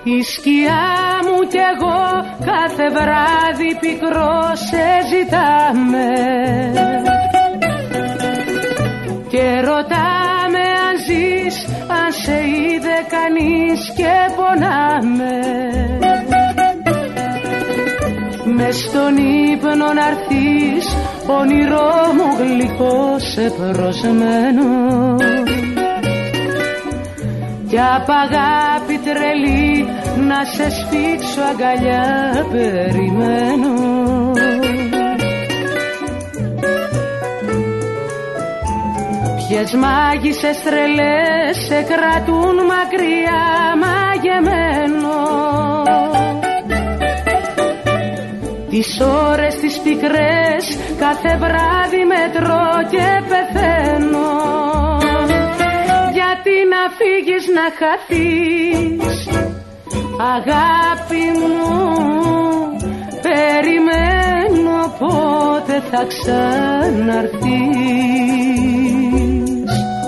Η σκιά μου κι εγώ κάθε βράδυ πικρό σε ζητάμε και ρωτάμε αν ζεις, αν σε είδε κανείς και πονάμε. Μες στον ύπνο να'ρθείς, όνειρό μου γλυκό σε προσμένο κι απ' αγάπη τρελή να σε σφίξω αγκαλιά περιμένω. Ποιες μάγισσες τρελές σε κρατούν μακριά μαγεμένο, τις ώρες τις πικρές κάθε βράδυ μετρώ και πεθαίνω. Γιατί να φύγεις να χαθείς, αγάπη μου, περιμένω πότε θα ξαναρθείς.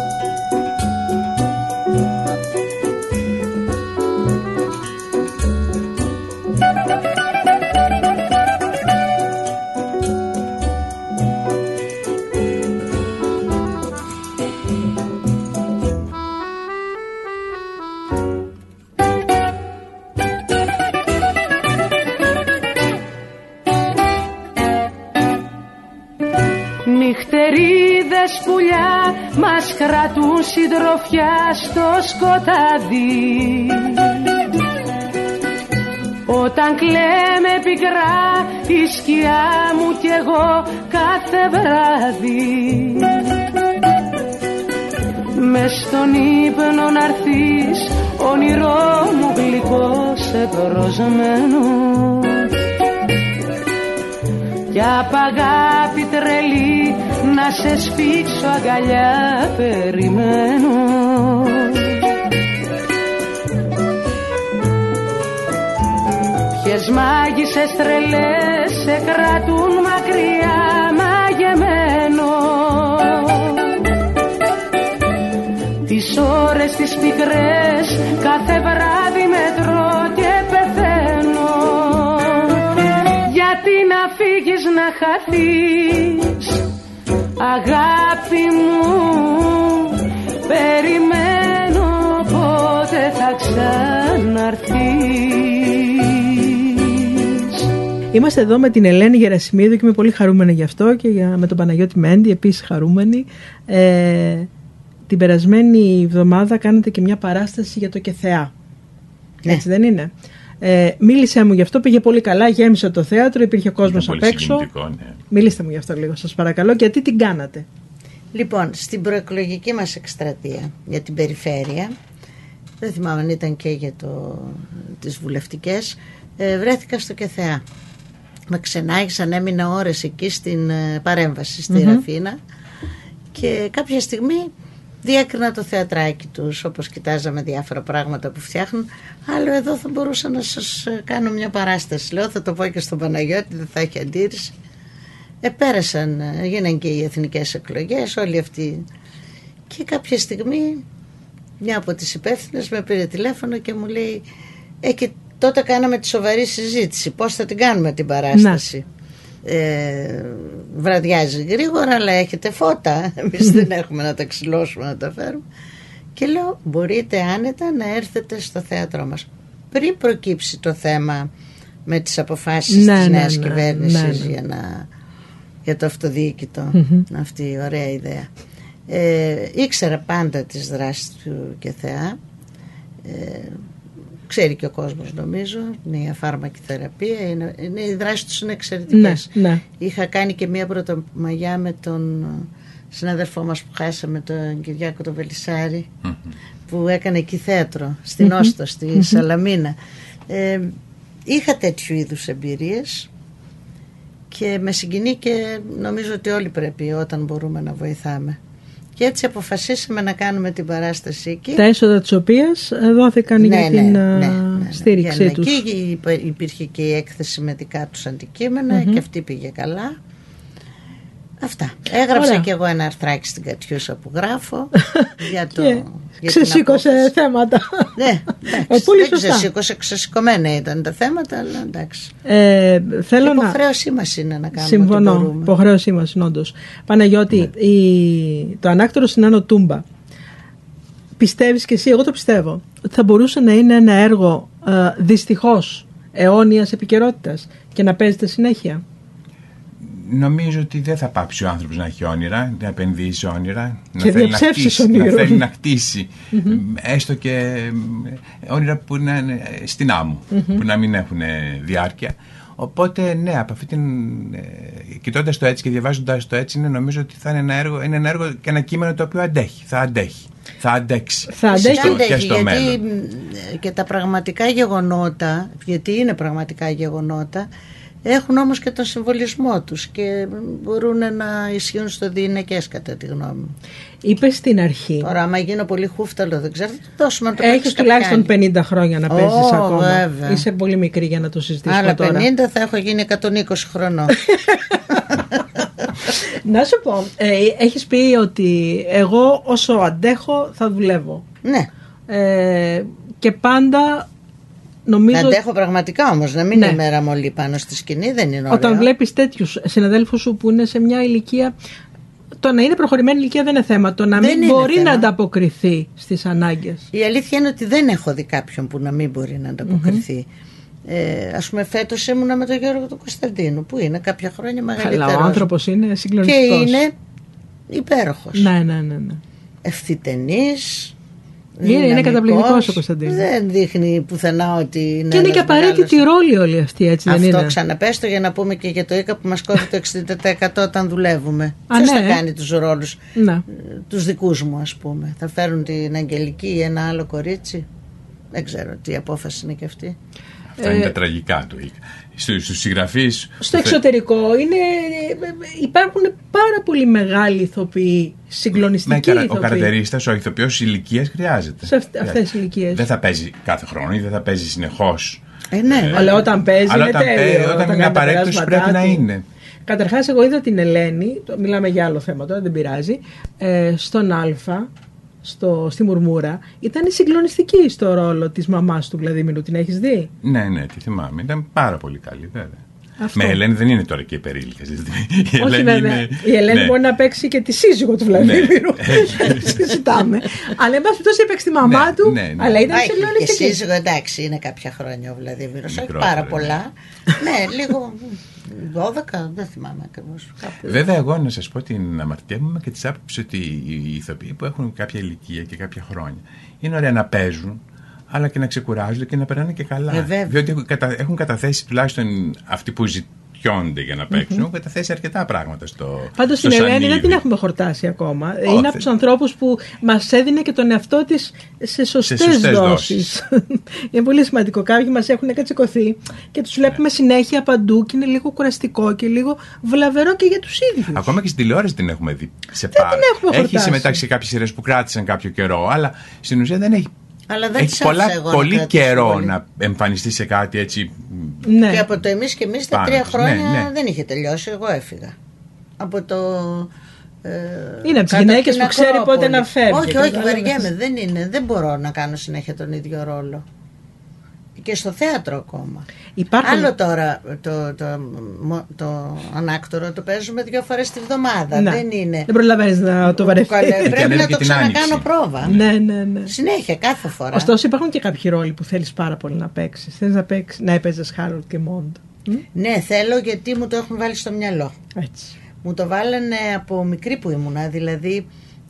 Νυχτερίδες πουλιά μας κρατούν συντροφιά στο σκοτάδι. Όταν κλαίμε πικρά η σκιά μου κι εγώ κάθε βράδυ, μες στον ύπνο να'ρθείς, όνειρό μου γλυκό σε προσμένο κι απ' αγάπη τρελή να σε σφίξω αγκαλιά περιμένω. Ποιες μάγισσες τρελές σε κρατούν μακριά μαγεμένο, τις ώρες τις πικρές κάθε βράδυ μετρώ και πεθαίνω. Γιατί να φύγεις να χαθείς, αγάπη μου, περιμένω πότε θα ξαναρθείς. Είμαστε εδώ με την Ελένη Γερασιμίδου και είμαι πολύ χαρούμενη γι' αυτό και με τον Παναγιώτη Μέντη επίσης χαρούμενη. Την περασμένη εβδομάδα κάνετε και μια παράσταση για το ΚΕΘΕΑ. Ναι. Έτσι δεν είναι? Μίλησέ μου γι' αυτό, πήγε πολύ καλά, γέμισε το θέατρο, υπήρχε κόσμος απ' έξω. Ναι. Μιλήστε μου γι' αυτό λίγο σας παρακαλώ, γιατί την κάνατε? Λοιπόν, στην προεκλογική μας εκστρατεία για την περιφέρεια, δεν θυμάμαι αν ήταν και για τις βουλευτικές, βρέθηκα στο ΚΕΘΕΑ. Με ξενάγησαν, έμεινα ώρες εκεί στην παρέμβαση στη Ραφίνα και κάποια στιγμή διέκρινα το θεατράκι τους, όπως κοιτάζαμε διάφορα πράγματα που φτιάχνουν. Άλλο εδώ θα μπορούσα να σας κάνω μια παράσταση. Λέω, θα το πω και στον Παναγιώτη, δεν θα έχει αντίρρηση. Πέρασαν, γίνανε και οι εθνικές εκλογές, όλοι αυτοί. Και κάποια στιγμή μια από τις υπεύθυνες με πήρε τηλέφωνο και μου λέει, και τότε κάναμε τη σοβαρή συζήτηση, πώς θα την κάνουμε την παράσταση. Βραδιάζει γρήγορα, αλλά έχετε φώτα, εμείς δεν έχουμε να τα ξυλώσουμε, να τα φέρουμε. Και λέω, μπορείτε άνετα να έρθετε στο θέατρό μας πριν προκύψει το θέμα με τις αποφάσεις της νέας κυβέρνησης για το αυτοδιοίκητο. Αυτή η ωραία ιδέα. Ήξερα πάντα τις δράσεις του ΚΕΘΕΑ, ξέρει και ο κόσμος νομίζω, είναι η αφάρμακη θεραπεία, οι δράσεις τους είναι εξαιρετικές. Είχα κάνει και μία πρωτομαγιά με τον συνάδελφό μας που χάσαμε, τον Κυριάκο τον Βελισσάρη, που έκανε εκεί θέατρο στην Όστο, στη Σαλαμίνα. Είχα τέτοιου είδους εμπειρίες και με συγκινεί και νομίζω ότι όλοι πρέπει όταν μπορούμε να βοηθάμε. Και έτσι αποφασίσαμε να κάνουμε την παράσταση εκεί. Τα έσοδα της οποίας δόθηκαν για την στήριξή τους. Εκεί υπήρχε και η έκθεση με δικά τους αντικείμενα και αυτή πήγε καλά. Αυτά. Έγραψα Ωραία. και εγώ ένα αρθράκι στην Κατιούσα που γράφω για το. Και ξεσήκωσε θέματα. Ναι, πολύ δεν σωστά. ξεσήκωσε, ξεσηκωμένα ήταν τα θέματα, αλλά εντάξει. Θέλω να. Υποχρέωσή μας είναι να κάνουμε. Συμφωνώ. ό,τι μπορούμε. Υποχρέωσή μας είναι όντως. Παναγιώτη, το ανάκτορο στην Άνω Τούμπα, πιστεύεις και εσύ, εγώ το πιστεύω, ότι θα μπορούσε να είναι ένα έργο δυστυχώς αιώνιας επικαιρότητας και να παίζεται συνέχεια? Νομίζω ότι δεν θα πάψει ο άνθρωπος να έχει όνειρα, να επενδύσει όνειρα, και να θέλει να κτίσει έστω και όνειρα που να είναι στην άμμο, που να μην έχουν διάρκεια. Οπότε ναι, από αυτή κοιτώντας το έτσι και διαβάζοντας το έτσι, νομίζω ότι θα είναι ένα έργο και ένα κείμενο το οποίο αντέχει, θα αντέξει και στο μέλλον. Γιατί και τα πραγματικά γεγονότα, γιατί είναι πραγματικά γεγονότα, έχουν όμως και τον συμβολισμό τους και μπορούν να ισχύουν στο διηνεκές, κατά τη γνώμη μου. Είπες στην αρχή. Τώρα, άμα γίνω πολύ χούφταλο, δεν ξέρω, θα το δώσουμε να το έχεις τουλάχιστον 50 χρόνια να παίζεις ακόμα. Βέβαια. Είσαι πολύ μικρή για να το συζητήσουμε άλλα τώρα. 50 θα έχω γίνει 120 χρονών. Να σου πω, έχεις πει ότι εγώ όσο αντέχω θα δουλεύω. Ναι. Και πάντα νομίζω... Να αντέχω πραγματικά όμως, να μην Ναι. είμαι ραμολή πάνω στη σκηνή, δεν είναι ωραίο. Όταν βλέπεις τέτοιους συναδέλφους σου που είναι σε μια ηλικία, το να είναι προχωρημένη ηλικία δεν είναι θέμα, το να Δεν μην είναι μπορεί θέμα. να ανταποκριθεί στις ανάγκες. Η αλήθεια είναι ότι δεν έχω δει κάποιον που να μην μπορεί να ανταποκριθεί. Ας πούμε, φέτος ήμουνα με τον Γιώργο του Κωνσταντίνου, που είναι κάποια χρόνια μεγαλύτερος. Αλλά ο άνθρωπος είναι Και συγκλονιστικός. είναι υπέροχος. Ναι. Ευθυτενής. Είναι καταπληκτικός ο Κωνσταντίνος. Δεν δείχνει πουθενά ότι είναι. Και είναι και απαραίτητη ρόλη όλοι αυτοί, έτσι δεν Αυτό είναι? ξαναπέστο για να πούμε και για το ΙΚΑ που μας κόβει το 60% όταν δουλεύουμε. Α, Ποιος ναι, θα κάνει τους ρόλους, Ναι. τους δικούς μου, ας πούμε? Θα φέρουν την Αγγελική ή ένα άλλο κορίτσι? Δεν ξέρω τι απόφαση είναι και αυτή. Αυτά είναι τα τραγικά του ΙΚΑ. Στους συγγραφείς. Στο εξωτερικό υπάρχουν πάρα πολύ μεγάλοι ηθοποιοί, συγκλονιστικοί ηθοποιοί. Ο καρατερίστας, ο ηθοποιός ηλικίας χρειάζεται. Σε αυτές τις ηλικίες. Δεν θα παίζει κάθε χρόνο ή δεν θα παίζει συνεχώς. Ναι. Αλλά όταν παίζει Αλλά είναι όταν τέλειο. όταν είναι απαραίτητος πρέπει να είναι. Καταρχάς, εγώ είδα την Ελένη, μιλάμε για άλλο θέμα τώρα, δεν πειράζει, στον Αλφα, στη Μουρμούρα. Ήταν συγκλονιστική στο ρόλο της μαμάς του Βλαδίμηρου. Την έχεις δει? Ναι, τη θυμάμαι. Ήταν πάρα πολύ καλή, βέβαια. Αυτό. Με Ελένη δεν είναι τώρα και υπερήλικες. Όχι, βέβαια. Η Ελένη μπορεί να παίξει και τη σύζυγο του Βλαδίμηρου. Συζητάμε. Αλλά εν πάση περιπτώσει έπαιξε τη μαμά του. Αλλά ήταν Και συγκλονιστική. σύζυγο, εντάξει, είναι κάποια χρόνια ο Βλαδίμηρος. Όχι Μικρότερα, πάρα ναι. πολλά. Ναι, λίγο 12, δεν θυμάμαι ακριβώς. Βέβαια, εγώ να σας πω την αμαρτία μου και της άποψης ότι οι ηθοποιοί που έχουν κάποια ηλικία και κάποια χρόνια είναι ωραία να παίζουν, αλλά και να ξεκουράζονται και να περνάνε και καλά. Διότι έχουν καταθέσει, τουλάχιστον αυτοί που ζητιώνται για να παίξουν, έχουν καταθέσει αρκετά πράγματα στο. Πάντως την Ελένη δεν την έχουμε χορτάσει ακόμα. Είναι από τους ανθρώπους που μας έδινε και τον εαυτό της σε σωστές δόσεις. Είναι πολύ σημαντικό. Κάποιοι μας έχουν κατσικωθεί και τους βλέπουμε συνέχεια παντού και είναι λίγο κουραστικό και λίγο βλαβερό και για τους ίδιους. Ακόμα και στην τηλεόραση την έχουμε δει. Έχει συμμετάξει σε κάποιες σειρές που κράτησαν κάποιο καιρό, αλλά στην ουσία δεν έχει. Αλλά δεν έχει πολύ καιρό να εμφανιστεί σε κάτι έτσι. Ναι. Και από το εμείς και εμείς τα 3 χρόνια ναι. δεν είχε τελειώσει. Εγώ έφυγα. Από το. Είναι από τις γυναίκες που ξέρει πότε να φεύγει. Όχι, βαριέμαι. Δεν μπορώ να κάνω συνέχεια τον ίδιο ρόλο. Και στο θέατρο ακόμα. Άλλο τώρα το ανάκτορο το παίζουμε 2 φορές τη βδομάδα. Δεν είναι. Δεν προλαβαίνεις να το βαρεθείς. Πρέπει να το ξανακάνω πρόβα. Ναι. Συνέχεια, κάθε φορά. Ωστόσο υπάρχουν και κάποιοι ρόλοι που θέλεις πάρα πολύ να παίξεις. Θέλεις να έπαιζες Χάρολντ και Μόντ. Ναι, θέλω, γιατί μου το έχουν βάλει στο μυαλό. Έτσι. Μου το βάλανε από μικρή που ήμουνα. Δηλαδή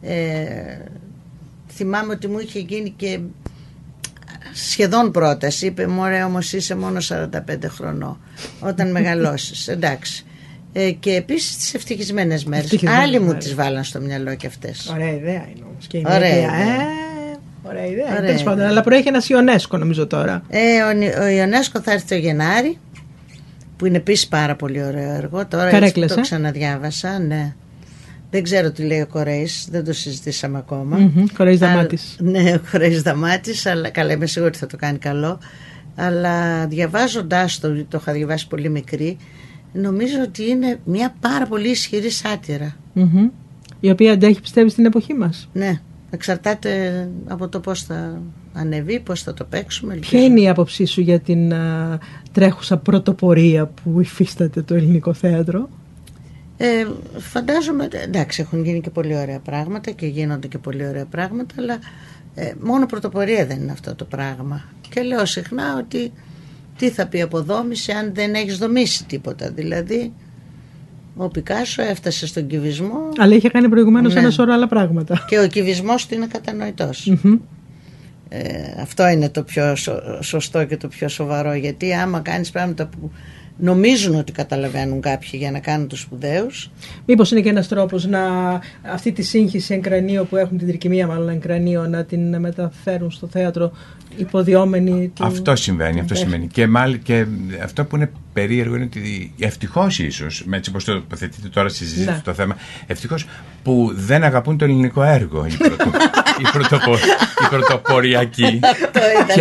θυμάμαι ότι μου είχε γίνει και σχεδόν πρόταση. Είπε μου, ωραία, όμως είσαι μόνο 45 χρονών όταν μεγαλώσεις. Εντάξει. Και επίσης τις ευτυχισμένες μέρες. Άλλοι μου τις βάλαν στο μυαλό και αυτές. Ωραία ιδέα είναι όμως. Και ωραία ιδέα. Ωραία ιδέα. Τέλος πάντων, αλλά προέχει ένας Ιονέσκο νομίζω τώρα. Ο Ιονέσκο θα έρθει το Γενάρη, που είναι επίσης πάρα πολύ ωραίο έργο. Τώρα Καρέκλες, το ξαναδιάβασα, ναι. Δεν ξέρω τι λέει ο Κορέης, δεν το συζητήσαμε ακόμα. Κορέης Δαμάτης. Ναι, ο Κορέης Δαμάτης, αλλά καλά, είμαι σίγουρη ότι θα το κάνει καλό. Αλλά διαβάζοντάς το είχα διαβάσει πολύ μικρή, νομίζω ότι είναι μια πάρα πολύ ισχυρή σάτυρα. Η οποία αντέχει, πιστεύει, στην εποχή μας. Ναι, εξαρτάται από το πώς θα ανεβεί, πώς θα το παίξουμε. Ποια είναι η άποψή σου για την τρέχουσα πρωτοπορία που υφίσταται το ελληνικό θέατρο? Φαντάζομαι, εντάξει, έχουν γίνει και πολύ ωραία πράγματα και γίνονται και πολύ ωραία πράγματα, αλλά μόνο πρωτοπορία δεν είναι αυτό το πράγμα. Και λέω συχνά ότι τι θα πει αποδόμηση αν δεν έχεις δομήσει τίποτα. Δηλαδή ο Πικάσο έφτασε στον κυβισμό, αλλά είχε κάνει προηγουμένως ένα σώρο άλλα πράγματα, και ο κυβισμός του είναι κατανοητός. Αυτό είναι το πιο σωστό και το πιο σοβαρό, γιατί άμα κάνεις πράγματα που νομίζουν ότι καταλαβαίνουν κάποιοι για να κάνουν τους σπουδαίους. Μήπως είναι και ένας τρόπος αυτή τη σύγχυση εγκρανίο που έχουν, την τρικυμία μάλλον εγκρανίο, να την μεταφέρουν στο θέατρο υποδιόμενοι του... Αυτό συμβαίνει. Και αυτό που είναι περίεργο είναι ότι ευτυχώς ίσως, έτσι όπως το τοποθετείτε τώρα στη συζήτηση το θέμα, ευτυχώς που δεν αγαπούν το ελληνικό έργο οι πρωτοποριακοί. Και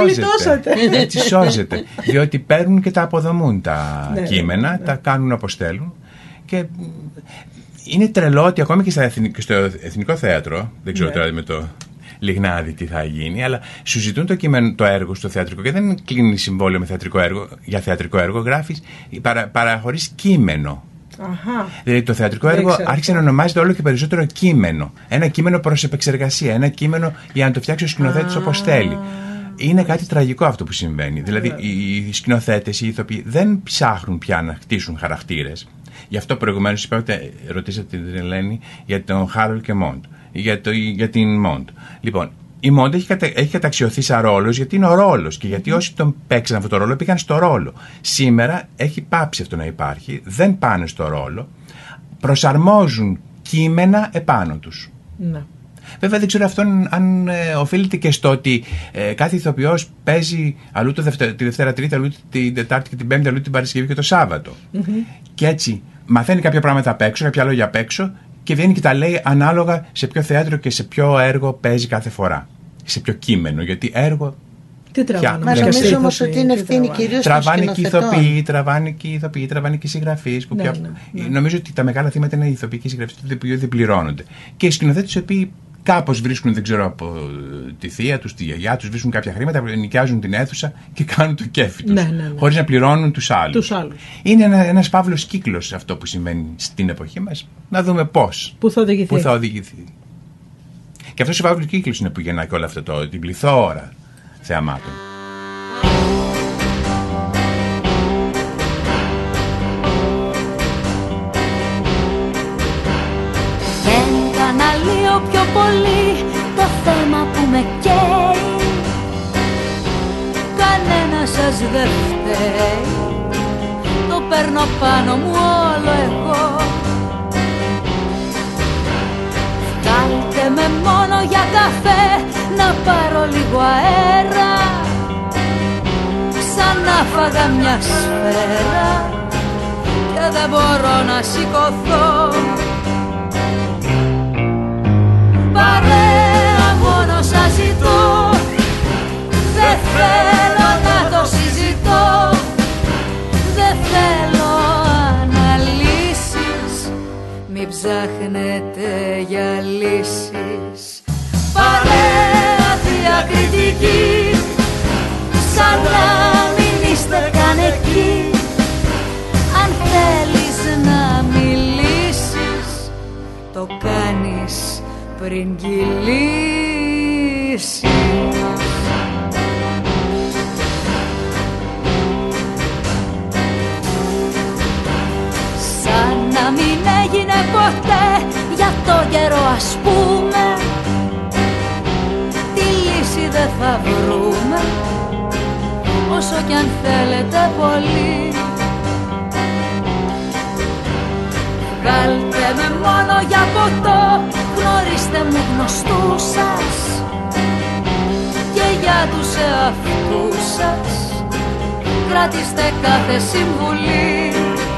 έτσι σώζεται. Διότι παίρνουν και τα αποδομούν τα κείμενα, τα κάνουν όπως θέλουν. Και είναι τρελό ότι ακόμη και στο Εθνικό Θέατρο, δεν ξέρω τώρα με το Λιγνάδι τι θα γίνει, αλλά σου ζητούν το έργο στο θεατρικό και δεν κλείνει συμβόλαιο με θεατρικό έργο. Για θεατρικό έργο γράφεις, παραχωρείς κείμενο. Δηλαδή το θεατρικό έργο άρχισε να ονομάζεται όλο και περισσότερο κείμενο. Ένα κείμενο προς επεξεργασία, ένα κείμενο για να το φτιάξει ο σκηνοθέτης όπως θέλει. Είναι κάτι τραγικό αυτό που συμβαίνει. Δηλαδή οι σκηνοθέτες, οι ηθοποιοί δεν ψάχνουν πια να χτίσουν χαρακτήρες. Γι' αυτό προηγουμένως ρωτήσατε την Ελένη για τον Χάρολ και Μόντ. Για την Μόντ. Λοιπόν, η Μόντ έχει καταξιωθεί σαν ρόλος, γιατί είναι ο ρόλος και γιατί όσοι τον παίξαν αυτό το ρόλο πήγαν στο ρόλο. Σήμερα έχει πάψει αυτό να υπάρχει, δεν πάνε στο ρόλο, προσαρμόζουν κείμενα επάνω τους. Ναι. Βέβαια δεν ξέρω αυτό αν οφείλεται και στο ότι κάθε ηθοποιός παίζει αλλού τη Δευτέρα Τρίτη, αλλού την Τετάρτη και την Πέμπτη, αλλού την Παρασκευή και το Σάββατο. Και έτσι μαθαίνει κάποια πράγματα απ' έξω, κάποια λόγια απ' έξω και βγαίνει και τα λέει ανάλογα σε ποιο θέατρο και σε ποιο έργο παίζει κάθε φορά. Σε ποιο κείμενο, γιατί έργο... Τι τραβάνε. Μα νομίζω όμως ότι είναι ευθύνη κυρίως των σκηνοθετών. Τραβάνε και οι ηθοποιοί, τραβάνε και οι συγγραφείς. Νομίζω ότι τα μεγάλα θύματα είναι οι ηθοποιοί και οι συγγραφείς που δεν πληρώνονται. Και οι σκηνοθέτες οι οποίοι κάπως βρίσκουν, δεν ξέρω, από τη θεία τους, τη γιαγιά τους, βρίσκουν κάποια χρήματα, νοικιάζουν την αίθουσα και κάνουν το κέφι τους. Χωρίς να πληρώνουν τους άλλους. Είναι ένας φαύλος κύκλος αυτό που συμβαίνει στην εποχή μας. Να δούμε πώς. Πού θα οδηγηθεί. Και αυτός ο φαύλος κύκλος είναι που γεννάει και όλο αυτό την πληθώρα θεαμάτων. Αναλύω πιο πολύ το θέμα που με καίει. Κανένας σας δεν φταίει. Το παίρνω πάνω μου όλο εγώ. Βγάλτε με μόνο για καφέ, να πάρω λίγο αέρα. Σαν να φάγα μια σφαίρα και δεν μπορώ να σηκωθώ. Παρέα μόνο σας ζητώ, δεν θέλω να το συζητώ. Δεν θέλω αναλύσεις, μη ψάχνετε για λύσεις. Παρέα διακριτική, σαν να μην είστε καν εκεί. Αν θέλεις να μιλήσεις, το κάνεις πριν κυλήσεις. Σαν να μην έγινε ποτέ για το καιρό, ας πούμε. Τη λύση δεν θα βρούμε, όσο κι αν θέλετε πολύ. Βγάλτε με μόνο για ποτό, γνωρίστε μου γνωστούς σας και για τους εαυτούς σας κρατήστε κάθε συμβουλή.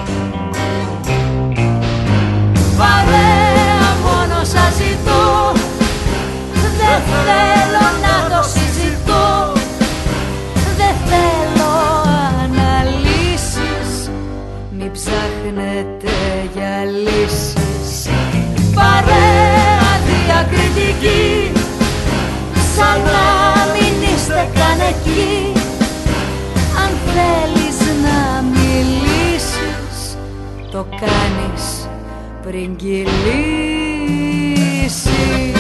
Παρέα μόνο σας ζητώ, δεν θέλω να το συζητώ. Δεν θέλω αναλύσεις, μη ψάχνετε σαν να μην είστε καν εκεί. Αν θέλεις να μιλήσεις, το κάνεις πριν κυλήσεις.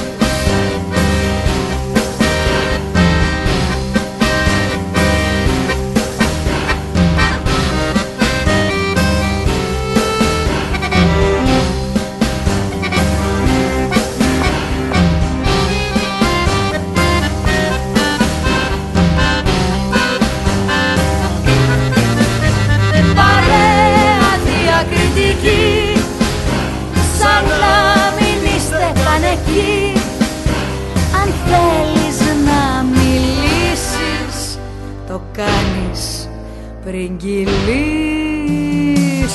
Σαν να μην είστε καν εκεί. Αν θέλεις να μιλήσεις, το κάνεις πριν κυλήσεις.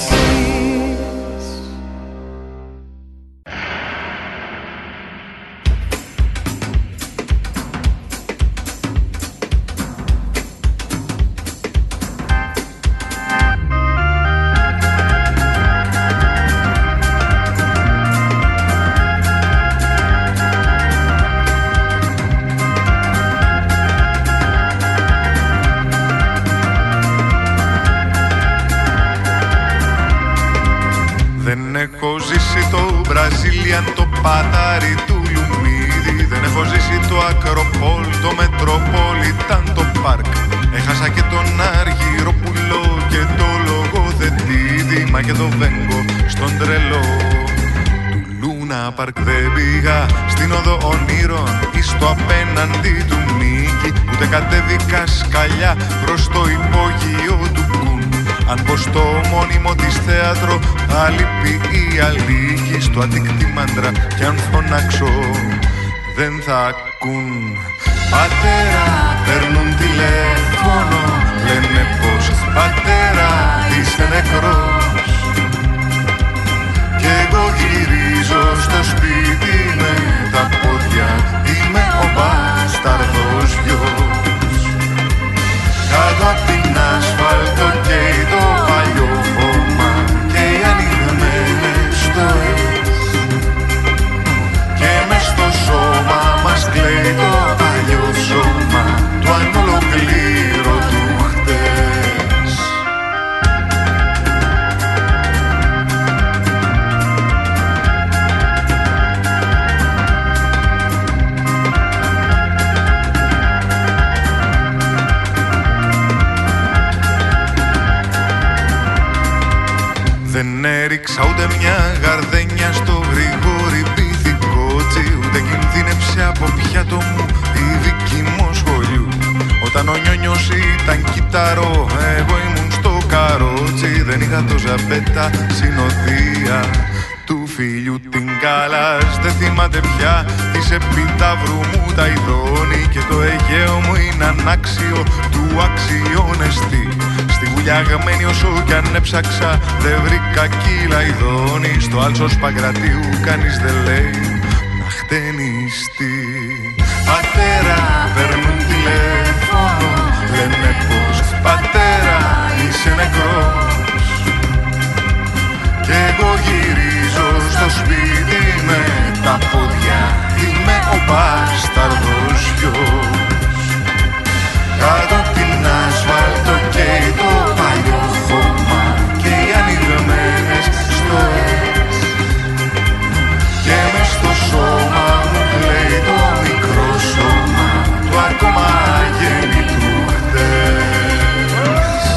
Το πατάρι του Λουμίδι. Δεν έχω ζήσει το Ακροπόλ, το Μετροπόλιταν, το Πάρκ. Έχασα και τον Αργυροπουλό και το Λογοθετίδη, μα και το Βέγκο στον τρελό του Λούνα Πάρκ. Δεν πήγα στην οδό ονείρων ή στο απέναντι του Μίκη, ούτε κατέβηκα σκαλιά προς το υπόγειο του Κουν. Αν πω στο μόνιμο της θέατρο, αλήπη ή αλήκη, στο Αττικ μάντρα κι αν φωνάξω δεν θα ακούν. Πατέρα, παίρνουν τηλέφωνο, λένε πως πατέρα είσαι νεκρός. Κι εγώ γυρίζω στο σπίτι με τα πόδια, είμαι ο μπάσταρδος γιος. Κάτω απ' την ασφάλτο καίει το παλιό χώμα και οι ανοιγμένες στοές. Και μες στο σώμα μας κλαίει το παλιό σώμα του ανολοκλήρωτου χτες. Δεν έριξα ούτε μια γαρδένια στο Γρηγόρι Πυθικότσι, ούτε κινδύνεψε από πιάτο μου η δική μου σχολείου. Όταν ο Νιόνιος ήταν κυταρό, εγώ ήμουν στο καρότσι. Δεν είχα το ζαμπέτα συνοδεία του φίλιου την Κάλλας. Δεν θυμάται πια της επιταύρου μου τα ειδώνει, και το Αιγαίο μου είναι ανάξιο του αξιώνεστη. Στη γουλιαγμένη όσο κι αν έψαξα δεν βρήκα κύλα ειδώνει. Στο Άλσος Παγκρατίου κανείς δεν λέει να χτενιστεί. Πατέρα, παίρνουν τηλέφωνο, λένε πως πατέρα είσαι νεκρός. Κι εγώ γυρίζω στο σπίτι με τα πόδια, είμαι ο μπάσταρδος γιος. Κάτω απ' την ασφάλτο καίει το παλιό χώμα και οι ανοιγμένες στοές. Και μες στο σώμα μου κλαίει το μικρό σώμα του ακόμα γέννητου χτες.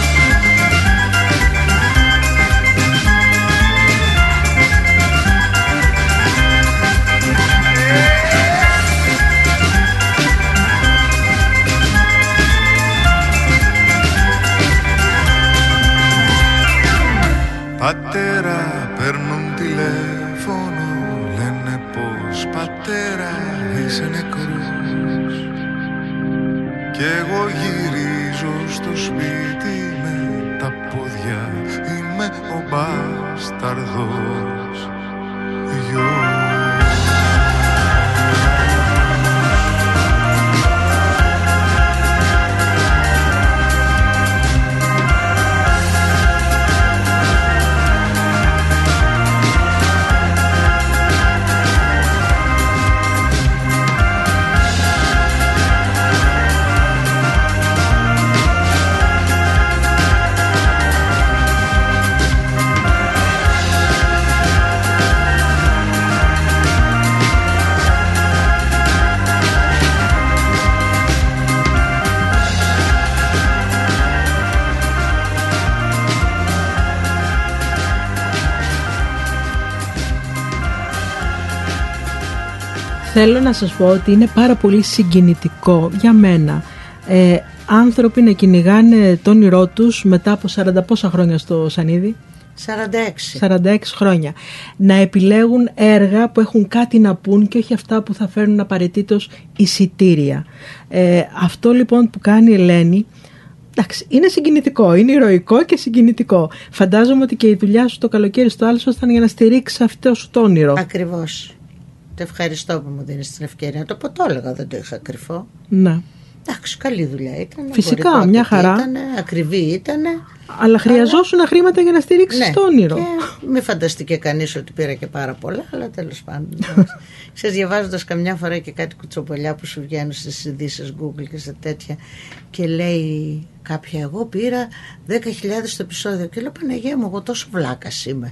Πατέρα, παίρνουν τηλέφωνο, λένε πως πατέρα είσαι νεκρός. Κι εγώ γυρίζω στο σπίτι με τα πόδια, είμαι ο μπάσταρδος γιος. Θέλω να σας πω ότι είναι πάρα πολύ συγκινητικό για μένα άνθρωποι να κυνηγάνε το όνειρό τους μετά από 40 πόσα χρόνια στο Σανίδι. 46 χρόνια. Να επιλέγουν έργα που έχουν κάτι να πούν και όχι αυτά που θα φέρνουν απαραίτητος εισιτήρια. Αυτό λοιπόν που κάνει η Ελένη, εντάξει, είναι συγκινητικό, είναι ηρωικό και συγκινητικό. Φαντάζομαι ότι και η δουλειά σου το καλοκαίρι στο Άλσος ήταν για να στηρίξει αυτό σου το όνειρο. Ακριβώς. Το ευχαριστώ που μου δίνεις την ευκαιρία. Το πω, το έλεγα, δεν το είχα κρυφό. Ναι. Εντάξει, καλή δουλειά ήταν. Φυσικά, μια χαρά. Ήτανε, ακριβή ήτανε. Αλλά χρειαζόσουν χρήματα για να στηρίξεις ναι, το όνειρο. Και μην φανταστεί κανείς ότι πήρα και πάρα πολλά, αλλά τέλος πάντων. Ξέρεις, διαβάζοντας καμιά φορά και κάτι κουτσοπολιά που σου βγαίνουν στις ειδήσεις Google και σε τέτοια, και λέει κάποια, εγώ πήρα 10.000 στο επεισόδιο. Και λέω, Παναγία μου, εγώ τόσο βλάκας είμαι.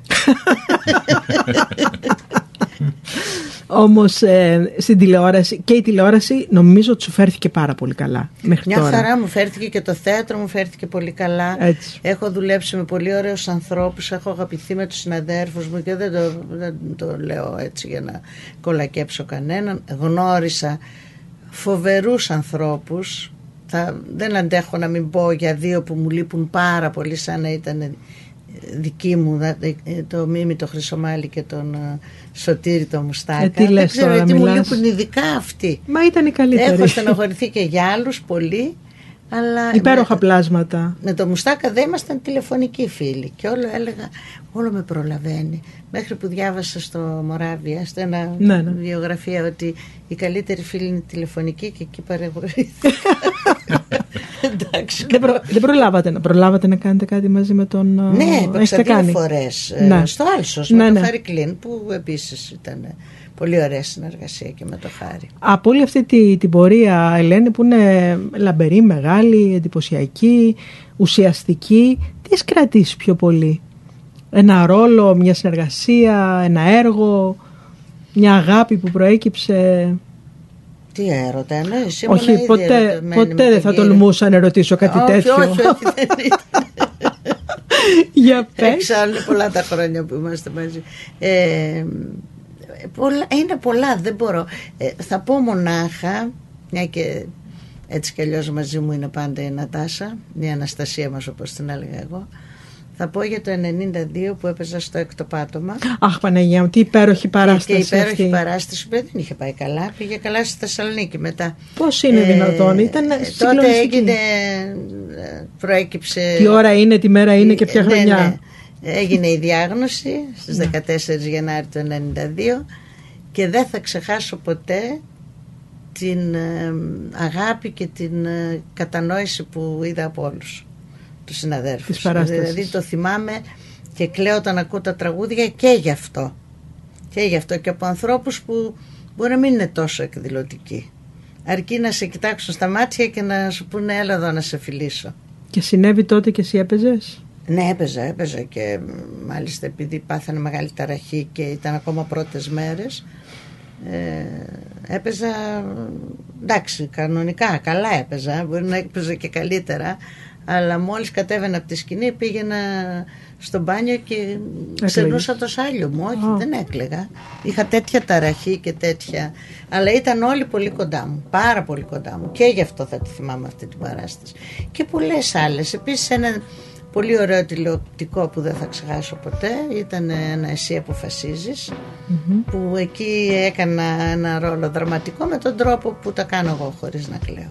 Όμως στην τηλεόραση, και η τηλεόραση νομίζω ότι σου φέρθηκε πάρα πολύ καλά μέχρι μια τώρα. Χαρά μου φέρθηκε, και το θέατρο μου φέρθηκε πολύ καλά. Έτσι. Έχω δουλέψει με πολύ ωραίους ανθρώπους, έχω αγαπηθεί με τους συναδέρφους μου, και δεν το λέω έτσι για να κολακέψω κανέναν. Γνώρισα φοβερούς ανθρώπους. Δεν αντέχω να μην πω για δύο που μου λείπουν πάρα πολύ, σαν να ήταν δική μου, το Μίμη το Χρυσομάλη και τον Σωτήρη το Μουστάκα. Δεν ξέρω γιατί μου λείπουν ειδικά αυτοί. Μα ήταν οι καλύτεροι. Έχω στενοχωρηθεί και για άλλους πολύ, αλλά υπέροχα πλάσματα. Με το Μουστάκα δεν ήμασταν τηλεφωνικοί φίλοι, και όλο έλεγα, όλο με προλαβαίνει, μέχρι που διάβασα στο Μοράβια, στο ένα βιογραφία, ότι η καλύτερη φίλη είναι τηλεφωνική, και εκεί παρεγορήθηκα. Εντάξει. Δεν προλάβατε να κάνετε κάτι μαζί με τον... Ναι, έπαιξα 2 φορές στο Άλσος με τον Χάρη Κλίν, που επίσης ήταν πολύ ωραία συνεργασία και με το Χάρη. Από όλη αυτή την πορεία, Ελένη, που είναι λαμπερή, μεγάλη, εντυπωσιακή, ουσιαστική, τι έχεις κρατήσει πιο πολύ? Ένα ρόλο, μια συνεργασία, ένα έργο, μια αγάπη που προέκυψε? Τι έρωτα, ναι, όχι, ποτέ δεν θα τολμούσα να ρωτήσω κάτι τέτοιο. Όχι, δεν ήταν. Για πες. Εξάλλου πολλά τα χρόνια που είμαστε μαζί. Είναι πολλά, δεν μπορώ. Θα πω μονάχα, μια και έτσι κι αλλιώς μαζί μου είναι πάντα η Νατάσα, η Αναστασία μας όπως την έλεγα εγώ. Θα πω για το 92 που έπαιζα στο Έκτο Πάτωμα. Αχ, Παναγία μου, τι υπέροχη παράσταση. Και υπέροχη αυτή παράσταση που δεν είχε πάει καλά. Πήγε καλά στη Θεσσαλονίκη μετά. Πώς είναι δυνατόν, ήταν τότε έγινε, προέκυψε. Τι ώρα είναι, τι μέρα είναι και ποια χρονιά. Ναι. Έγινε η διάγνωση στις 14 Γενάρη του 92, και δεν θα ξεχάσω ποτέ την αγάπη και την κατανόηση που είδα από όλους τους συναδέρφους. Δηλαδή το θυμάμαι και κλαίω όταν ακούω τα τραγούδια, και γι' αυτό. Και από ανθρώπους που μπορεί να μην είναι τόσο εκδηλωτικοί, αρκεί να σε κοιτάξουν στα μάτια και να σου πούνε, έλα εδώ να σε φιλήσω. Και συνέβη τότε και εσύ έπαιζες? Ναι, έπαιζα, και μάλιστα επειδή πάθανε μεγάλη ταραχή και ήταν ακόμα πρώτες μέρες, έπαιζα, εντάξει, κανονικά, καλά έπαιζα, μπορεί να έπαιζα και καλύτερα, αλλά μόλις κατέβαινα από τη σκηνή πήγαινα στο μπάνιο και ξερνούσα το σάλιο μου. Όχι, δεν έκλαιγα, είχα τέτοια ταραχή και τέτοια, αλλά ήταν όλοι πολύ κοντά μου, πάρα πολύ κοντά μου, και γι' αυτό θα τη θυμάμαι αυτή την παράσταση και πολλές άλλες. Επίσης ένα πολύ ωραίο τηλεοπτικό που δεν θα ξεχάσω ποτέ ήταν ένα Εσύ αποφασίζεις, που εκεί έκανα ένα ρόλο δραματικό με τον τρόπο που τα κάνω εγώ, χωρίς να κλαίω.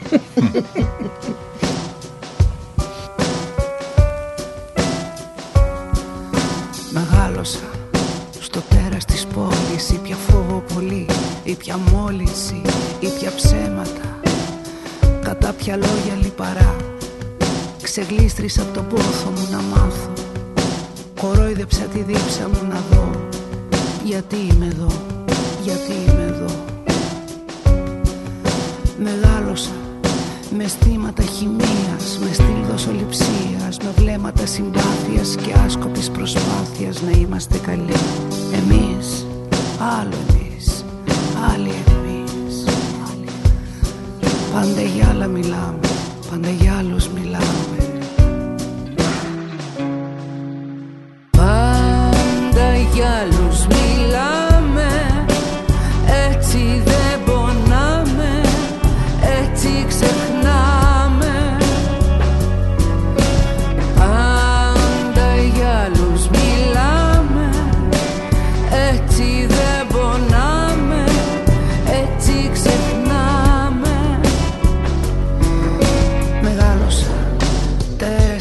Μεγάλωσα στο τέρας της πόλης, ήπια φόβο πολύ, ήπια μόλυνση, ήπια ψέματα, κατά πια λόγια λιπαρά. Ξεγλίστρισα από τον πόθο μου να μάθω, κορόιδεψα τη δίψα μου να δω γιατί είμαι εδώ, γιατί είμαι εδώ. Μεγάλωσα με αισθήματα χημείας, με στυλ δοσοληψίας, με βλέμματα συμπάθειας και άσκοπης προσπάθειας να είμαστε καλοί. Εμείς, άλλο εμείς, άλλοι εμείς. Πάντα για άλλα μιλάμε, πάντα για άλλους μιλάμε. Πάντα για άλλους μιλάμε, έτσι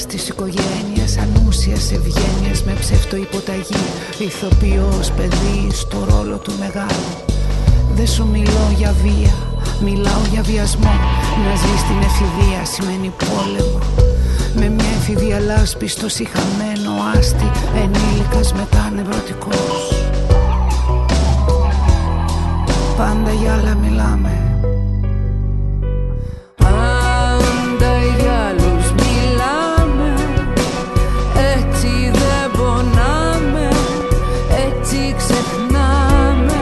της οικογένειας, ανούσιας ευγένειας με ψευτοϊποταγή. Ηθοποιός παιδί στο ρόλο του μεγάλου. Δεν σου μιλώ για βία, μιλάω για βιασμό. Να ζεις στην εφηβεία σημαίνει πόλεμο. Με μια εφηβεία λάσπη στο σιχαμένο άστι, ενήλικας μετά νευρωτικός. Πάντα για άλλα μιλάμε. Πάντα για άλλους μιλάμε. Έτσι δεν πονάμε, έτσι ξεχνάμε.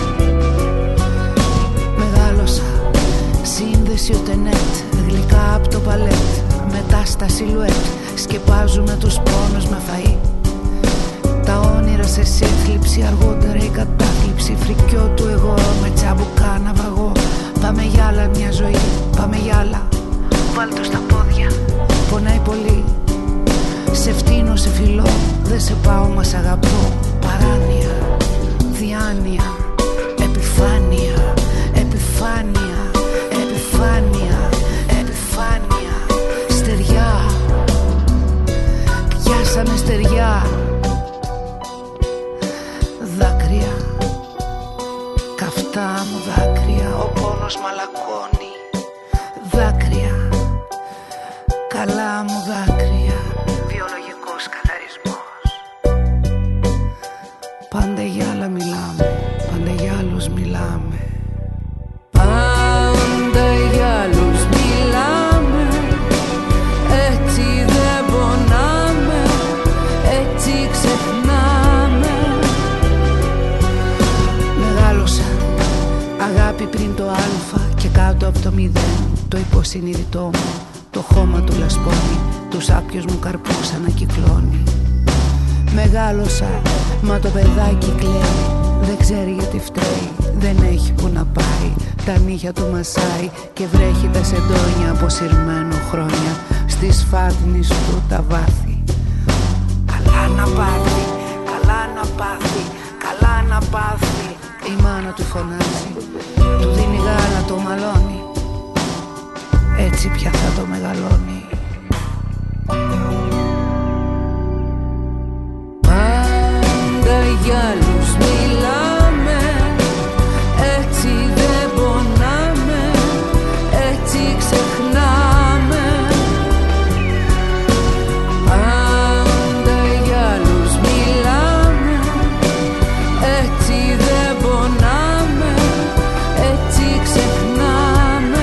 Μεγάλωσα, σύνδεση ούτε νετ, γλυκά απ' το παλέτ. Μετά στα σιλουέτ, σκεπάζουμε τους πόνους με φαΐ. Τα όνειρα σε σύθλιψη, αργότερα η κατάθλιψη. Φρικιό του εγώ με τσαμπουκά να βραγώ. Πάμε για άλλα μια ζωή, πάμε για άλλα. Βάλ' το στα πόδια, πονάει πολύ. Σε φτύνω, σε φιλώ, δεν σε πάω μα σ' αγαπώ. Παράνοια, διάνοια, επιφάνεια, επιφάνεια, επιφάνεια, επιφάνεια. Στεριά, πιάσαμε στεριά. Δάκρυα, καυτά μου δάκρυα, ο πόνος μαλακώνει. Δάκρυα, καλά μου δάκρυα, βιολογικός καθαρισμός. Πάντα για άλλα μιλάμε, πάντα για άλλους μιλάμε. Πάντα για άλλους μιλάμε. Έτσι δεν πονάμε, έτσι ξεχνάμε. Μεγάλωσα, αγάπη πριν το α και κάτω από το 0. Το υποσυνείδητό μου, το χώμα του λασπώνει. Τους άπιους μου καρπούς ανακυκλώνει. Μεγάλωσα, μα το παιδάκι κλαίει. Δεν ξέρει γιατί φταίει, δεν έχει που να πάει. Τα νύχια του μασάει και βρέχει τα σεντόνια αποσυρμένο χρόνια. Στη σφάτνης του τα βάθη. Καλά να πάθει, καλά να πάθει, καλά να πάθει. Η μάνα του φωνάζει, του δίνει γάλα, το μαλώνει. Έτσι πια θα το μεγαλώνει. Πάντα για άλλους μιλάμε. Έτσι δεν πονάμε, έτσι ξεχνάμε. Πάντα για άλλους μιλάμε. Έτσι δεν πονάμε, έτσι ξεχνάμε.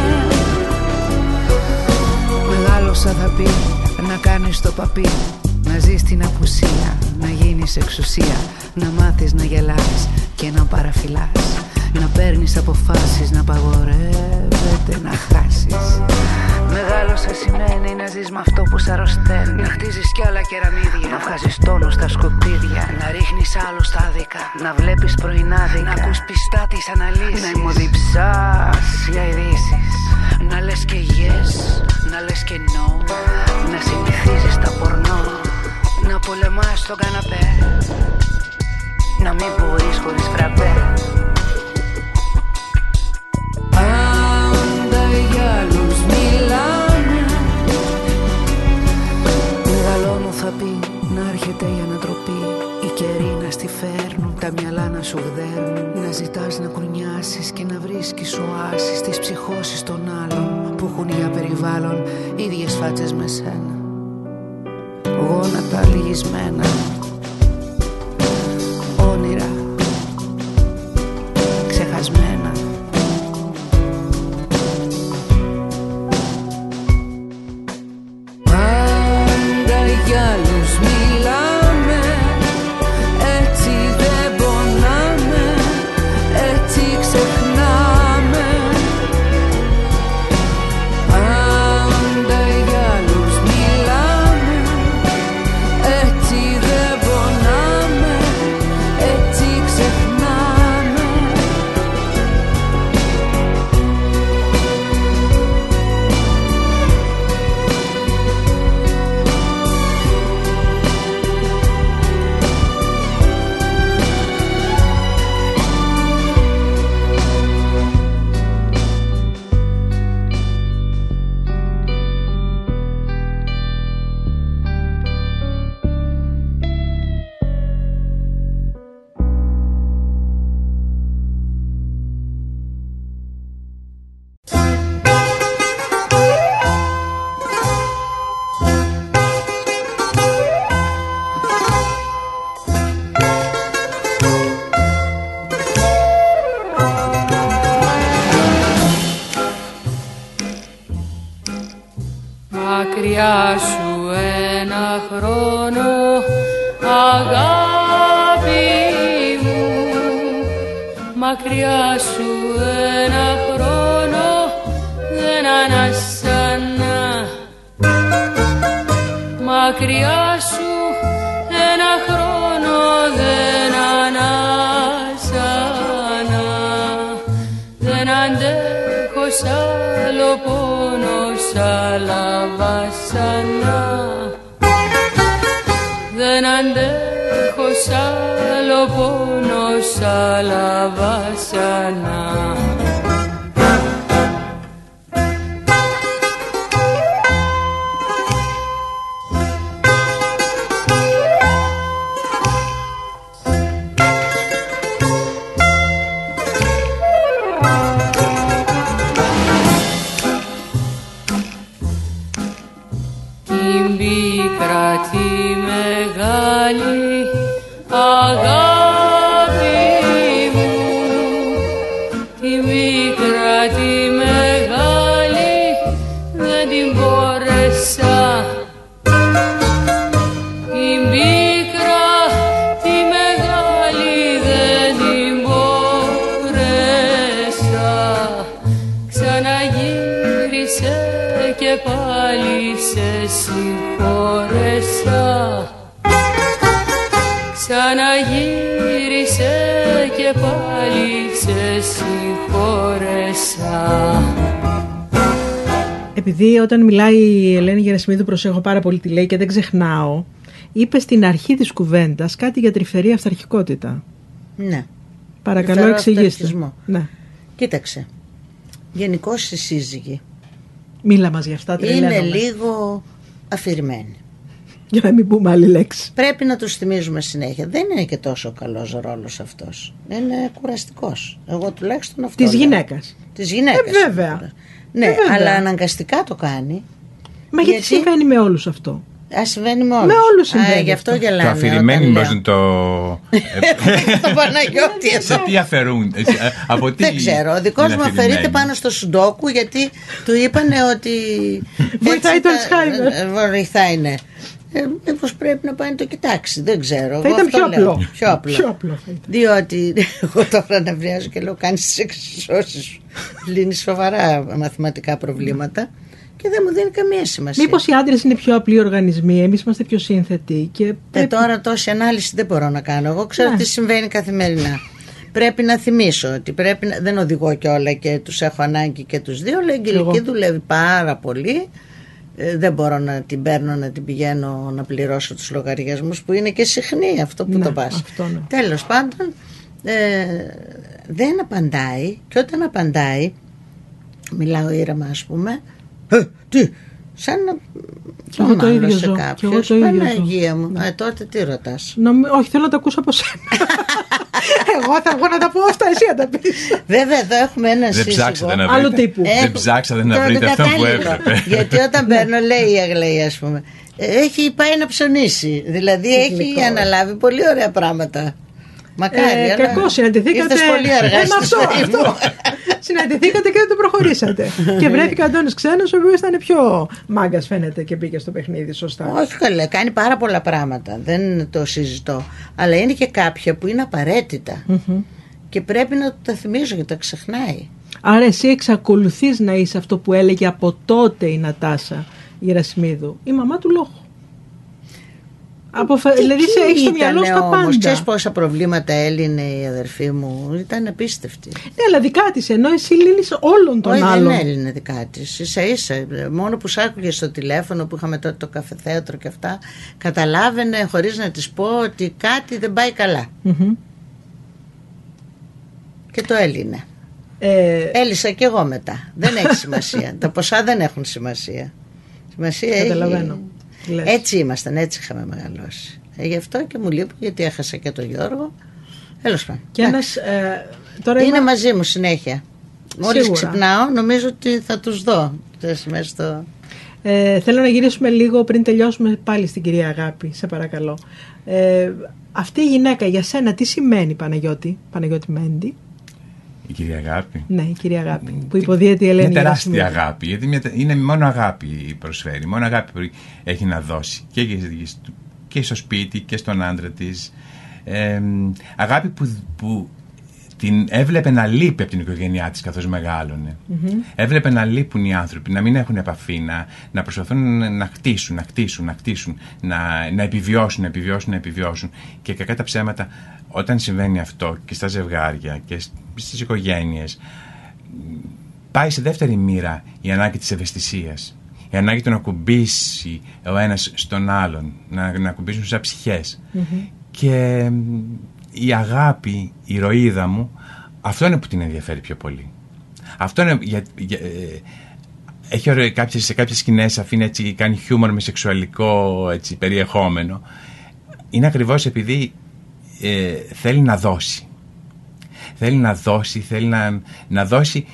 Μεγάλωσα θα πει, να κάνεις το παπί. Να ζεις την απουσία, να γίνεις εξουσία. Να μάθεις να γελάς και να παραφυλάς. Να παίρνεις αποφάσεις, να απαγορεύεται να χάσεις. Μεγάλωσα σημαίνει να ζεις με αυτό που σ' αρρωσταίνει. Να χτίζεις κι άλλα κεραμίδια, να βγάζεις τόνο στα σκουπίδια. Να ρίχνεις άλλους τα άδικα, να βλέπεις πρωινάδικα. Να ακούς πιστά τις αναλύσεις, να ημωδιψάς για ειδήσεις. Να λες και yes, να λες και no. Να συνηθίζεις τα πορνό. Να πολεμάς στον καναπέ. Να μην μπορείς χωρίς φραπέ. Πάντα για άλλους μιλάμε. Μεγαλώνω θα πει, να έρχεται η ανατροπή. Οι καιροί να στη φέρνουν, τα μυαλά να σου γδέρνουν. Να ζητάς να κουνιάσεις και να βρίσκεις οάσεις στις ψυχώσεις των άλλων που έχουν για περιβάλλον ίδιες φάτσες με σένα. Γόνατα λυγισμένα, όνειρα ξεχασμένα. Πάντα για άλλους μιλάμε. Έτσι δεν πονάμε, έτσι ξεχνάμε. Πάντα για άλλους μιλάμε. Έτσι δεν μακριά σου ένα χρόνο, αγάπη μου, μακριά σου ένα χρόνο δεν ανασανά, μακριά σου ένα χρόνο δεν ανασανά, δεν αντέχω σ' άλλο πόνο, σ' άλλα βασανά, δεν αντέχω σ' άλλο πόνο, σ' άλλα βασανά. Ξαναγύρισε και πάλι σε συγχώρεσα. Επειδή όταν μιλάει η Ελένη Γερασιμίδου προσέχω πάρα πολύ τι λέει και δεν ξεχνάω, είπε στην αρχή της κουβέντας κάτι για τρυφερή αυταρχικότητα. Ναι. Παρακαλώ εξηγήστε. Ναι. Κοίταξε, γενικώς οι σύζυγοι μίλα μας για αυτά, είναι λίγο αφηρημένοι. Για να μην πούμε άλλη λέξη. Πρέπει να τους θυμίζουμε συνέχεια. Δεν είναι και τόσο καλός ρόλος αυτός. Είναι κουραστικός. Εγώ τουλάχιστον αυτό. Της γυναίκας. Της γυναίκας. Βέβαια. Ναι, βέβαια. Αλλά αναγκαστικά το κάνει. Μα γιατί συμβαίνει με όλους αυτό? Συμβαίνει με όλους. Με όλους συμβαίνει. Γι' αυτό γελάνε. Το αφηρημένοι μπάζουν το. Το Παναγιώτη εδώ. Σε τι αφαιρούν? Δεν ξέρω. Ο δικός μου αφαιρείται πάνω στο Σουντόκου γιατί του είπανε ότι. Βοηθάει το Αλτσχάιμερ. Βοηθάει, ναι. Μήπως πρέπει να πάει να το κοιτάξει. Δεν ξέρω. Θα ήταν πιο απλό. Πιο απλό. Διότι εγώ τώρα νευριάζω και λέω: κάνεις τις εξισώσεις σου. Λύνεις σοβαρά μαθηματικά προβλήματα και δεν μου δίνει καμία σημασία. Μήπως οι άντρες είναι πιο απλοί οργανισμοί, εμείς είμαστε πιο σύνθετοι. Και τώρα τόση ανάλυση δεν μπορώ να κάνω. Εγώ ξέρω τι συμβαίνει καθημερινά. Πρέπει να θυμίσω ότι δεν οδηγώ κιόλα και τους έχω ανάγκη και τους δύο. Αλλά η Αγγελική δουλεύει πάρα πολύ. Δεν μπορώ να την παίρνω, να την πηγαίνω να πληρώσω τους λογαριασμούς που είναι και συχνή αυτό που το πας. Ναι. Τέλος πάντων δεν απαντάει και όταν απαντάει μιλάω ήρεμα ας πούμε τι, σαν να μάλλωσε κάποιος. Παναγία μου, τότε τι ρωτάς? Όχι, θέλω να το ακούσω από σένα. Εγώ θα βγω να τα πω αυτά, εσύ να τα πεις. Βέβαια εδώ έχουμε ένα σύζυγο άλλου τύπου. Δεν ψάξατε να βρείτε αυτό που έπρεπε. Γιατί όταν παίρνω, λέει η Αγλαία ας πούμε, έχει πάει να ψωνίσει. Δηλαδή έχει αναλάβει πολύ ωραία πράγματα. Μακάρι. Κακό, συναντηθήκατε. Ήρθες πολύ αργά στη ζωή μου. Συναντηθήκατε και δεν το προχωρήσατε. Και βρέθηκε ο Αντώνης Ξένος, ο οποίος ήταν πιο μάγκας φαίνεται και πήγε στο παιχνίδι σωστά. Όχι καλά, κάνει πάρα πολλά πράγματα. Δεν το συζητώ. Αλλά είναι και κάποια που είναι απαραίτητα. Και πρέπει να τα θυμίζω γιατί τα ξεχνάει. Άρα εσύ εξακολουθείς να είσαι αυτό που έλεγε από τότε η Νατάσα Γερασιμίδου, η μαμά του λόγου. Δηλαδή έχεις στο μυαλό σου τα πάντα. Ξέρεις πόσα προβλήματα έλυνε η αδερφή μου? Ήταν απίστευτη. Ναι, αλλά δικά της, ενώ εσύ λύνεις όλων των άλλων. Δεν έλυνε δικά της. Ίσα ίσα. Μόνο που σ' άκουγε στο τηλέφωνο που είχαμε τότε το καφεθέατρο και αυτά, καταλάβαινε χωρίς να της πω ότι κάτι δεν πάει καλά. Και το έλυνε. Έλυσα κι εγώ μετά. Δεν έχει σημασία. Τα ποσά δεν έχουν σημασία. Σημασία καταλαβαίνω. Έτσι ήμασταν, έτσι είχαμε μεγαλώσει. Γι' αυτό και μου λείπει γιατί έχασα και τον Γιώργο. Τέλος πάντων. Τώρα είναι μαζί μου συνέχεια. Μόλις ξυπνάω νομίζω ότι θα τους δω. Θέλω να γυρίσουμε λίγο πριν τελειώσουμε πάλι στην κυρία Αγάπη, σε παρακαλώ. Αυτή η γυναίκα για σένα τι σημαίνει, Παναγιώτη Μέντι? Η κυρία Αγάπη. Ναι, η κυρία Αγάπη. Που υποδίεται η Ελένη. Είναι τεράστια αγάπη. Γιατί είναι μόνο αγάπη προσφέρει. Μόνο αγάπη που έχει να δώσει. Και στο σπίτι και στον άντρα της. Αγάπη που την έβλεπε να λείπει από την οικογένειά της καθώς μεγάλωνε. Έβλεπε να λείπουν οι άνθρωποι, να μην έχουν επαφή, να προσπαθούν να χτίσουν, να επιβιώσουν. Και κακά τα ψέματα, όταν συμβαίνει αυτό και στα ζευγάρια και στις οικογένειες, πάει σε δεύτερη μοίρα η ανάγκη της ευαισθησίας. Η ανάγκη του να κουμπίσει ο ένας στον άλλον, να κουμπίσουν σαν ψυχές. Και η αγάπη, η ηρωίδα μου, αυτό είναι που την ενδιαφέρει πιο πολύ. Αυτό είναι έχει σε κάποιες σκηνές αφήνει έτσι, κάνει χιούμορ με σεξουαλικό έτσι, περιεχόμενο. Είναι ακριβώς επειδή θέλει να δώσει. Θέλει να δώσει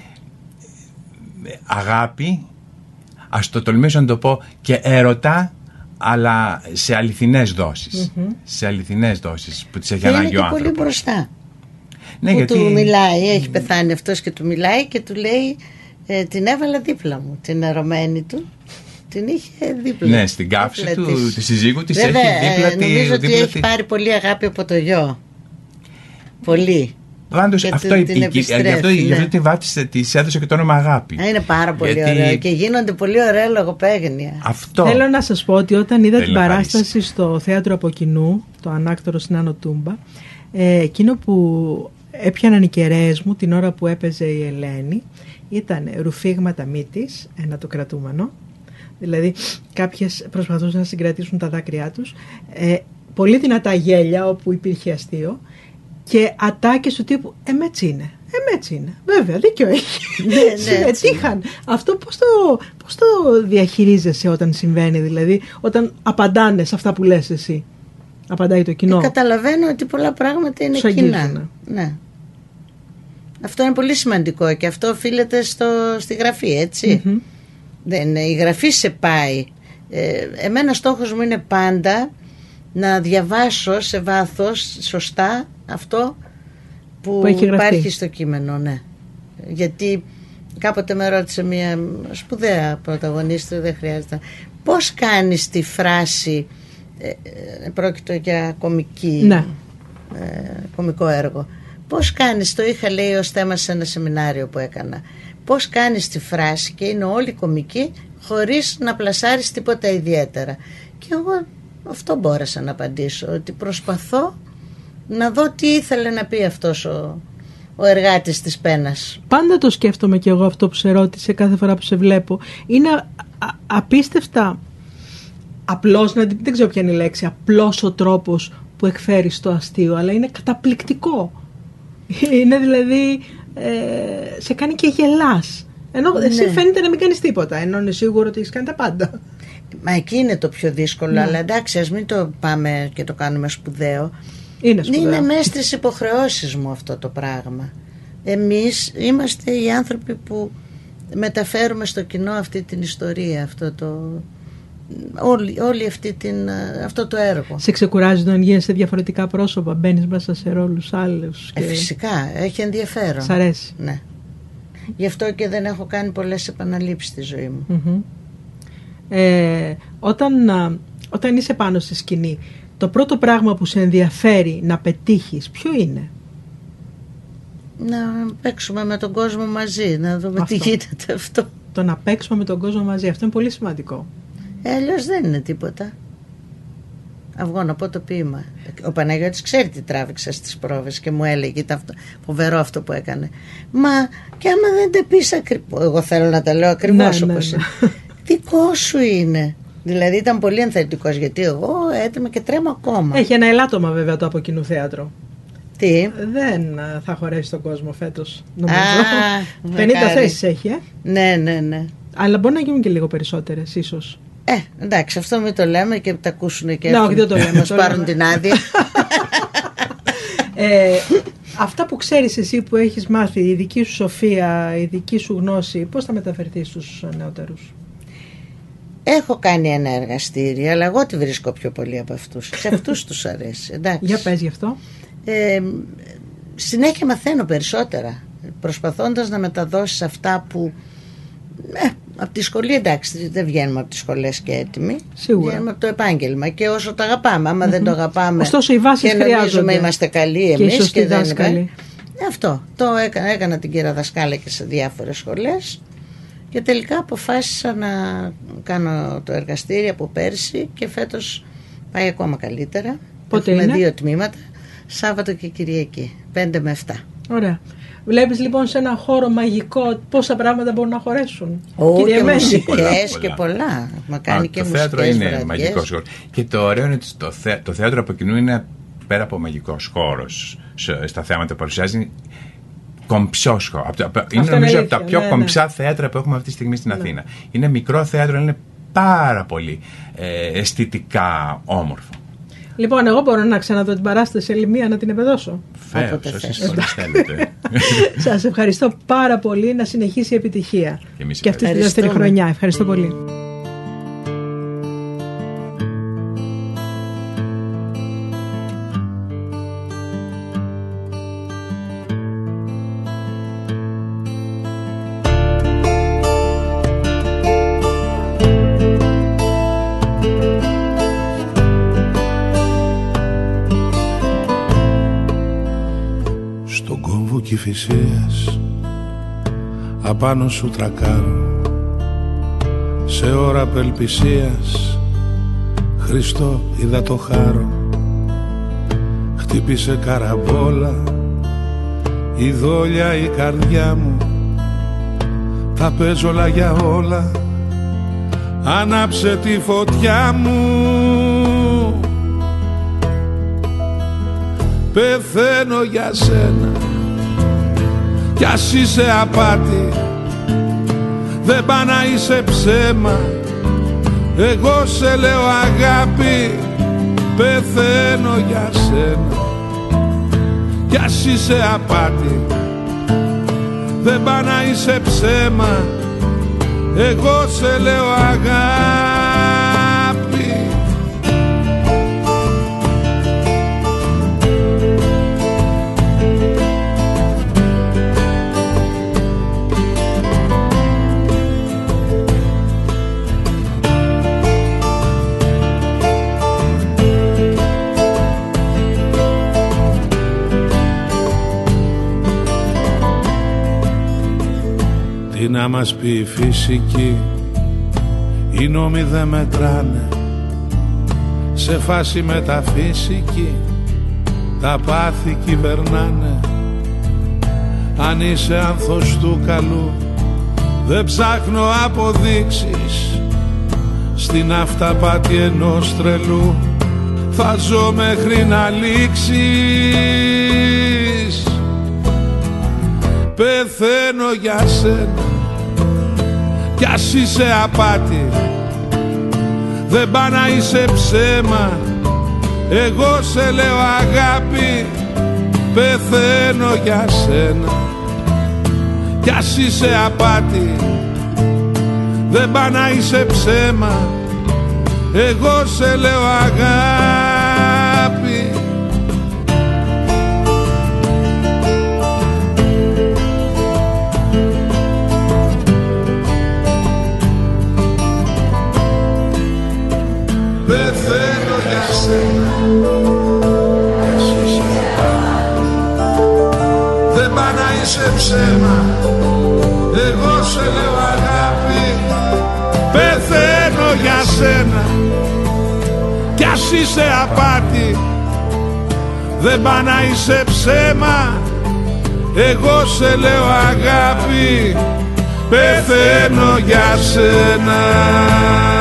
αγάπη, ας το τολμήσω να το πω, και έρωτα, αλλά σε αληθινές δόσεις. Σε αληθινές δόσεις που τις έχει ανάγκη ο άνθρωπος. Είναι και πολύ μπροστά. Ναι, που γιατί του μιλάει, έχει πεθάνει αυτός και του μιλάει και του λέει την έβαλα δίπλα μου, την ερωμένη του. Την είχε δίπλα. Ναι, στην κάψη του, τη συζύγου της έχει δίπλα τη. Νομίζω ότι έχει πάρει πολύ αγάπη από το γιο. Πολύ. Πάντως αυτό γι' αυτό τη βάφτισε, της έδωσε και το όνομα Αγάπη. Είναι πάρα πολύ ωραίο και γίνονται πολύ ωραία λογοπαίγνια. Αυτό. Θέλω να σας πω ότι όταν είδα την παράσταση στο θέατρο από κοινού, το Ανάκτορο στην Άνω Τούμπα, εκείνο που έπιαναν οι κεραίες μου την ώρα που έπαιζε η Ελένη ήταν ρουφήγματα μύτης, ένα το κρατούμενο, δηλαδή κάποιες προσπαθούσαν να συγκρατήσουν τα δάκρυά τους, πολύ δυνατά γέλια όπου υπήρχε αστείο και ατάκες του τύπου έτσι είναι, βέβαια δίκιο έχει. Συμμετείχαν. Αυτό πώς το διαχειρίζεσαι όταν συμβαίνει, δηλαδή όταν απαντάνε σε αυτά που λες εσύ? Απαντάει το κοινό. Καταλαβαίνω ότι πολλά πράγματα είναι κοινά. Ναι. Αυτό είναι πολύ σημαντικό και αυτό οφείλεται στη γραφή, έτσι. Η γραφή σε πάει. Εμένα στόχος μου είναι πάντα να διαβάσω σε βάθος σωστά αυτό που υπάρχει στο κείμενο, ναι. Γιατί κάποτε με ρώτησε μια σπουδαία πρωταγωνίστρια, δεν χρειάζεται, πώς κάνεις τη φράση, πρόκειται για κομικό έργο, πώς κάνεις, το είχα λέει ως θέμα σε ένα σεμινάριο που έκανα, πώς κάνεις τη φράση και είναι όλη κομική χωρίς να πλασάρεις τίποτα ιδιαίτερα? Και εγώ αυτό μπόρεσα να απαντήσω, ότι προσπαθώ να δω τι ήθελε να πει αυτός ο εργάτης της πένας. Πάντα το σκέφτομαι κι εγώ αυτό που σε ρώτησε κάθε φορά που σε βλέπω. Είναι απίστευτα απλός, δεν ξέρω ποια είναι η λέξη, απλός ο τρόπος που εκφέρεις το αστείο, αλλά είναι καταπληκτικό. Είναι δηλαδή, σε κάνει και γελάς. Ενώ εσύ φαίνεται να μην κάνεις τίποτα, ενώ είναι σίγουρο ότι έχεις κάνει τα πάντα. Μα εκεί είναι το πιο δύσκολο, αλλά εντάξει, ας μην το πάμε και το κάνουμε σπουδαίο. Είναι μέσα στις υποχρεώσεις μου αυτό το πράγμα. Εμείς είμαστε οι άνθρωποι που μεταφέρουμε στο κοινό αυτή την ιστορία, όλη αυτό το έργο. Σε ξεκουράζει όταν γίνεσαι διαφορετικά πρόσωπα, μπαίνεις μέσα σε ρόλους άλλους? Φυσικά, έχει ενδιαφέρον. Σ' αρέσει? Ναι. Γι' αυτό και δεν έχω κάνει πολλές επαναλήψεις στη ζωή μου. Όταν είσαι πάνω στη σκηνή, το πρώτο πράγμα που σε ενδιαφέρει να πετύχεις ποιο είναι? Να παίξουμε με τον κόσμο μαζί, να δούμε τι γίνεται αυτό. Το να παίξουμε με τον κόσμο μαζί, αυτό είναι πολύ σημαντικό. Αλλιώς δεν είναι τίποτα. Αυγό να πω το ποίημα. Ο Παναγιώτης ξέρει τι τράβηξα στις πρόβες και μου έλεγε, ήταν φοβερό αυτό που έκανε. Μα και άμα δεν τα πεις ακριβώς, εγώ θέλω να τα λέω ακριβώς όπως είναι. Δικό σου είναι. Δηλαδή ήταν πολύ ενθαρρυντικός, γιατί εγώ έτρεμα και τρέμω ακόμα. Έχει ένα ελάττωμα βέβαια το από κοινού θέατρο. Τι? Δεν θα χωρέσει τον κόσμο φέτος, νομίζω. 50 θέσεις έχει, Ναι. Αλλά μπορεί να γίνουν και λίγο περισσότερες, ίσως. Εντάξει, αυτό μην το λέμε και τα ακούσουν και όχι, δεν το λέμε. Μας πάρουν την άδεια. Αυτά που ξέρεις εσύ, που έχεις μάθει, η δική σου σοφία, η δική σου γνώση, πώς θα μεταφερθεί στους νεότερους? Έχω κάνει ένα εργαστήριο, αλλά εγώ τη βρίσκω πιο πολύ από αυτούς. Σε αυτούς τους αρέσει. Εντάξει. Για πες γι' αυτό. Συνέχεια μαθαίνω περισσότερα. προσπαθώντας να μεταδώσεις αυτά που από τη σχολή, εντάξει, δεν βγαίνουμε από τις σχολές και έτοιμοι. Σίγουρα. Βγαίνουμε από το επάγγελμα και όσο το αγαπάμε. Άμα δεν το αγαπάμε, ωστόσο οι βάσεις και νομίζουμε είμαστε καλοί εμείς και δεν είναι. Αυτό το έκανα την κύρα δασκάλα και σε διάφορες σχολές και τελικά αποφάσισα να κάνω το εργαστήρι από πέρσι και φέτος πάει ακόμα καλύτερα. Πότε έχουμε είναι? 2 τμήματα, Σάββατο και Κυριακή, 5 με 7. Ωραία. Βλέπεις λοιπόν σε ένα χώρο μαγικό πόσα πράγματα μπορούν να χωρέσουν. Και μουσικές και πολλά. Μα κάνει και το μουσικές θέατρο είναι βραδιές. μαγικός χώρος. Και το ωραίο είναι ότι το θέατρο από κοινού είναι πέρα από μαγικός χώρος στα θέματα που παρουσιάζει, κομψός χώρος. Είναι νομίζω από τα πιο κομψά θέατρα που έχουμε αυτή τη στιγμή στην Αθήνα. Είναι μικρό θέατρο, είναι πάρα πολύ αισθητικά όμορφο. Λοιπόν, εγώ μπορώ να ξαναδώ την παράσταση σε Λιμία να την επεδώσω. Φέρος, όσες φορές θέλετε. Σας ευχαριστώ πάρα πολύ, να συνεχίσει η επιτυχία. Και αυτή τη δεύτερη χρονιά. Ευχαριστώ πολύ. Κηφισίας απάνω σου τρακάρω, σε ώρα απελπισίας Χριστό είδα το χάρο. Χτύπησε καραμπόλα η δόλια η καρδιά μου, τα παίζω όλα για όλα, άναψε τη φωτιά μου. Πεθαίνω για σένα κι ας είσαι απάτη, δεν πά να είσαι ψέμα, εγώ σε λέω αγάπη. Πεθαίνω για σένα κι ας είσαι απάτη, δεν πά να είσαι ψέμα, εγώ σε λέω αγάπη. Τι να μας πει η φυσική, οι νόμοι δεν μετράνε, σε φάση μεταφυσική τα πάθη κυβερνάνε. Αν είσαι άνθος του καλού, δεν ψάχνω αποδείξεις, στην αυταπάτη ενός τρελού θα ζω μέχρι να λήξεις. Πεθαίνω για σένα κι ας είσαι απάτη, δεν πά να είσαι ψέμα, εγώ σε λέω αγάπη. Πεθαίνω για σένα κι ας είσαι απάτη, δεν πά να είσαι ψέμα, εγώ σε λέω αγάπη. Πεθαίνω για σένα, δεν πά να είσαι ψέμα, εγώ σε λέω αγάπη. Πεθαίνω για σένα κι ας είσαι απάτη, δεν πά να είσαι ψέμα, εγώ σε λέω αγάπη. Πεθαίνω για σένα.